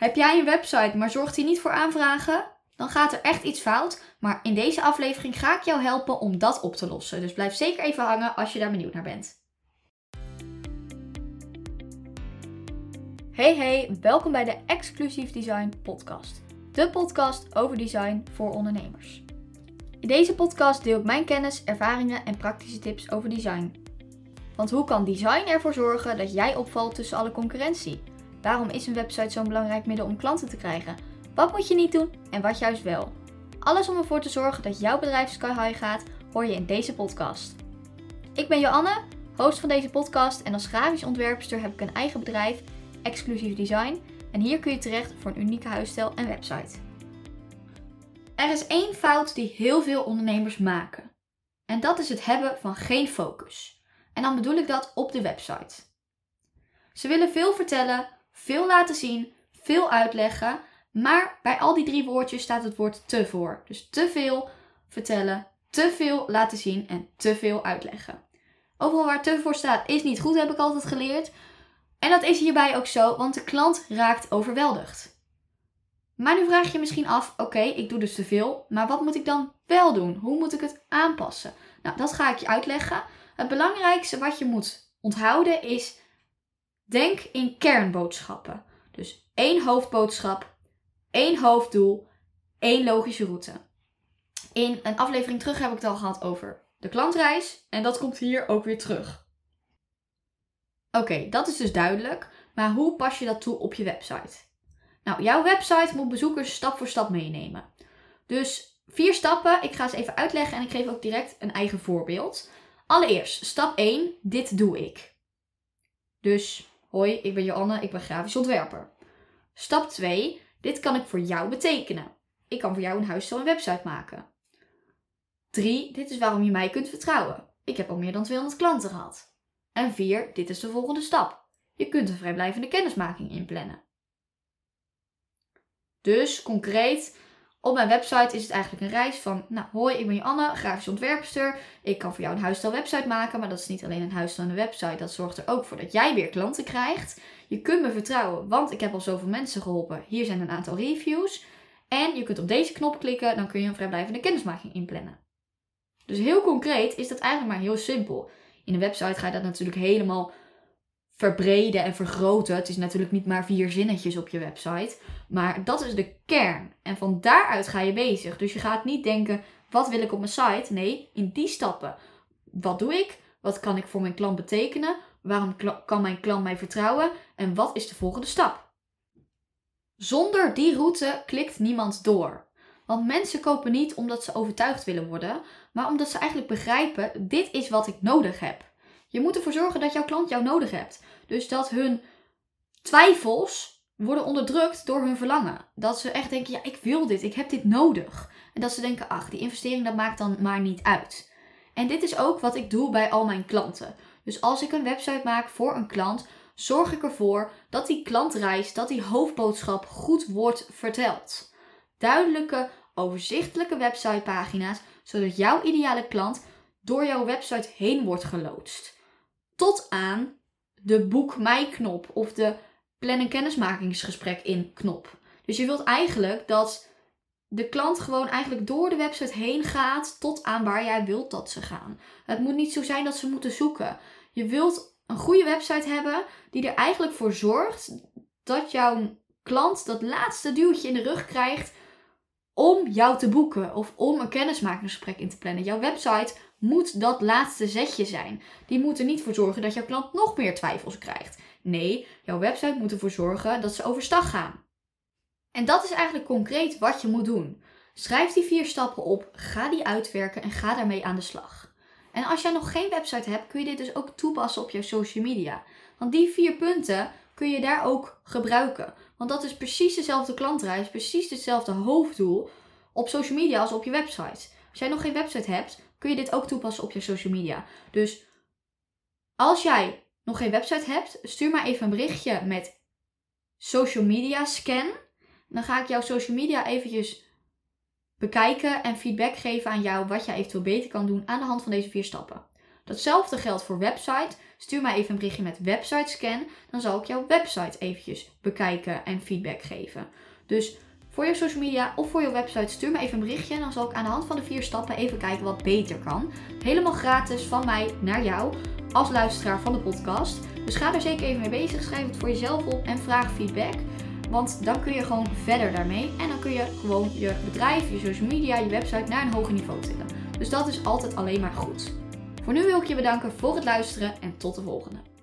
Heb jij een website, maar zorgt die niet voor aanvragen? Dan gaat er echt iets fout, maar in deze aflevering ga ik jou helpen om dat op te lossen. Dus blijf zeker even hangen als je daar benieuwd naar bent. Hey, welkom bij de Exclusief Design podcast. De podcast over design voor ondernemers. In deze podcast deel ik mijn kennis, ervaringen en praktische tips over design. Want hoe kan design ervoor zorgen dat jij opvalt tussen alle concurrentie? Waarom is een website zo'n belangrijk middel om klanten te krijgen? Wat moet je niet doen en wat juist wel? Alles om ervoor te zorgen dat jouw bedrijf sky high gaat, hoor je in deze podcast. Ik ben Joanne, host van deze podcast en als grafisch ontwerpster heb ik een eigen bedrijf, Exclusief Design. En hier kun je terecht voor een unieke huisstijl en website. Er is één fout die heel veel ondernemers maken. En dat is het hebben van geen focus. En dan bedoel ik dat op de website. Ze willen veel vertellen, veel laten zien, veel uitleggen. Maar bij al die 3 woordjes staat het woord te voor. Dus te veel vertellen, te veel laten zien en te veel uitleggen. Overal waar te voor staat is niet goed, heb ik altijd geleerd. En dat is hierbij ook zo, want de klant raakt overweldigd. Maar nu vraag je misschien af, oké, ik doe dus te veel, maar wat moet ik dan wel doen? Hoe moet ik het aanpassen? Nou, dat ga ik je uitleggen. Het belangrijkste wat je moet onthouden is, denk in kernboodschappen. Dus 1 hoofdboodschap, 1 hoofddoel, 1 logische route. In een aflevering terug heb ik het al gehad over de klantreis en dat komt hier ook weer terug. Oké, dat is dus duidelijk, maar hoe pas je dat toe op je website? Nou, jouw website moet bezoekers stap voor stap meenemen. Dus 4 stappen, ik ga ze even uitleggen en ik geef ook direct een eigen voorbeeld. Allereerst, stap 1, dit doe ik. Dus, hoi, ik ben Joanne, ik ben grafisch ontwerper. Stap 2, dit kan ik voor jou betekenen. Ik kan voor jou een huisstijl en website maken. 3, dit is waarom je mij kunt vertrouwen. Ik heb al meer dan 200 klanten gehad. En 4, dit is de volgende stap. Je kunt een vrijblijvende kennismaking inplannen. Dus, concreet, op mijn website is het eigenlijk een reis van, hoi, ik ben Joanne, grafisch ontwerpster. Ik kan voor jou een huisstijl website maken, maar dat is niet alleen een huisstijl en een website. Dat zorgt er ook voor dat jij weer klanten krijgt. Je kunt me vertrouwen, want ik heb al zoveel mensen geholpen. Hier zijn een aantal reviews. En je kunt op deze knop klikken, dan kun je een vrijblijvende kennismaking inplannen. Dus heel concreet is dat eigenlijk maar heel simpel. In een website ga je dat natuurlijk helemaal verbreden en vergroten. Het is natuurlijk niet maar 4 zinnetjes op je website. Maar dat is de kern. En van daaruit ga je bezig. Dus je gaat niet denken, wat wil ik op mijn site? Nee, in die stappen. Wat doe ik? Wat kan ik voor mijn klant betekenen? Waarom kan mijn klant mij vertrouwen? En wat is de volgende stap? Zonder die route klikt niemand door. Want mensen kopen niet omdat ze overtuigd willen worden. Maar omdat ze eigenlijk begrijpen, dit is wat ik nodig heb. Je moet ervoor zorgen dat jouw klant jou nodig hebt. Dus dat hun twijfels worden onderdrukt door hun verlangen. Dat ze echt denken, ja, ik wil dit, ik heb dit nodig. En dat ze denken, ach, die investering dat maakt dan maar niet uit. En dit is ook wat ik doe bij al mijn klanten. Dus als ik een website maak voor een klant, zorg ik ervoor dat die klantreis, dat die hoofdboodschap goed wordt verteld. Duidelijke, overzichtelijke websitepagina's, zodat jouw ideale klant door jouw website heen wordt geloodst. Tot aan de boek mij knop of de plan een kennismakingsgesprek in knop. Dus je wilt eigenlijk dat de klant gewoon eigenlijk door de website heen gaat tot aan waar jij wilt dat ze gaan. Het moet niet zo zijn dat ze moeten zoeken. Je wilt een goede website hebben die er eigenlijk voor zorgt dat jouw klant dat laatste duwtje in de rug krijgt om jou te boeken of om een kennismakingsgesprek in te plannen. Jouw website moet dat laatste zetje zijn. Die moet er niet voor zorgen dat jouw klant nog meer twijfels krijgt. Nee, jouw website moet ervoor zorgen dat ze overstag gaan. En dat is eigenlijk concreet wat je moet doen. Schrijf die 4 stappen op, ga die uitwerken en ga daarmee aan de slag. En als jij nog geen website hebt, kun je dit dus ook toepassen op jouw social media. Want die 4 punten kun je daar ook gebruiken. Want dat is precies dezelfde klantreis, precies hetzelfde hoofddoel op social media als op je website. Als jij nog geen website hebt, kun je dit ook toepassen op je social media. Dus als jij nog geen website hebt, stuur maar even een berichtje met social media scan. Dan ga ik jouw social media eventjes bekijken en feedback geven aan jou wat jij eventueel beter kan doen aan de hand van deze 4 stappen. Datzelfde geldt voor website. Stuur mij even een berichtje met website scan. Dan zal ik jouw website eventjes bekijken en feedback geven. Dus voor je social media of voor je website stuur me even een berichtje. En dan zal ik aan de hand van de 4 stappen even kijken wat beter kan. Helemaal gratis van mij naar jou als luisteraar van de podcast. Dus ga er zeker even mee bezig. Schrijf het voor jezelf op en vraag feedback. Want dan kun je gewoon verder daarmee. En dan kun je gewoon je bedrijf, je social media, je website naar een hoger niveau tillen. Dus dat is altijd alleen maar goed. Voor nu wil ik je bedanken voor het luisteren en tot de volgende.